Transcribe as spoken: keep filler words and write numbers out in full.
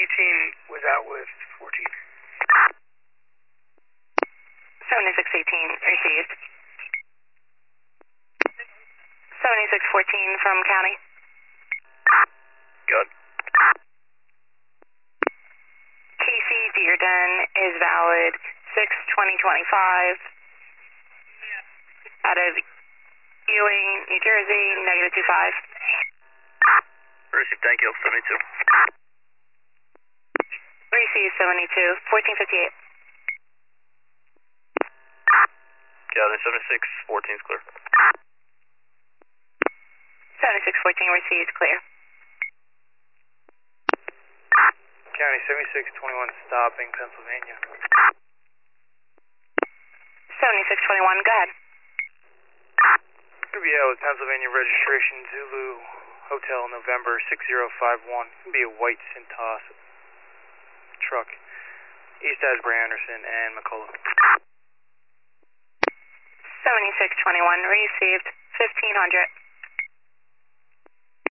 eighteen was out with fourteen. seventy-six eighteen received. seventy-six fourteen from county. Good. Casey Dearden is valid six twenty twenty-five. Out of Ewing, New Jersey, negative two five. Received, thank you, seventy-two. Received seventy-two, fourteen fifty-eight. County seventy-six fourteen is clear. seventy-six fourteen received, clear. County seventy-six twenty-one stopping, Pennsylvania. seventy-six twenty-one, go ahead. Gonna be out with Pennsylvania registration, Zulu Hotel November six zero five one. Gonna be a white Cintas truck. East Asbury Anderson and McCullough. seventy-six twenty-one received, fifteen hundred.